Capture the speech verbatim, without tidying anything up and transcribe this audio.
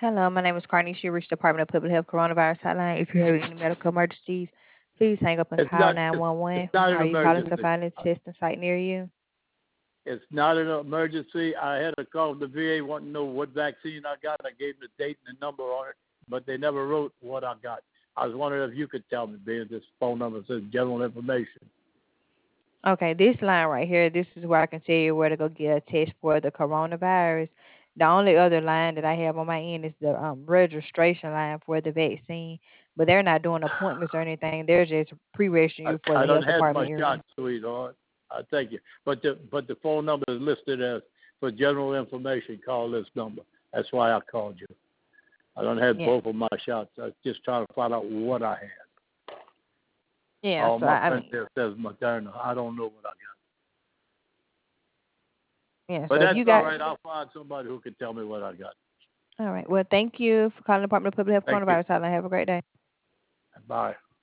Hello, my name is Carney. You reached the Department of Public Health Coronavirus Hotline. If you have any medical emergencies, please hang up and It's call not. It's, it's nine one one. not an Are you calling to emergency. find a testing site near you? It's not an emergency. I had a call from the V A wanting to know what vaccine I got. I gave them the date and the number on it, but they never wrote what I got. I was wondering if you could tell me, being this phone number says general information. Okay, this line right here, this is where I can tell you where to go get a test for the coronavirus. The only other line that I have on my end is the um, registration line for the vaccine, but they're not doing appointments or anything. They're just pre-registering I, you for I the done health had my department area. shot, sweetheart. I thank you. But the but the phone number is listed as for general information. Call this number. That's why I called you. I done had Yeah, both of my shots. I was just trying to find out what I had. yeah. All So my I, I friends mean, there says Moderna. I don't know what I got. yeah. But So if that's you all got, right. I'll find somebody who can tell me what I got. all right. Well, thank you for calling the Department of Public Health Thank you. Coronavirus Hotline. Have a great day. Bye.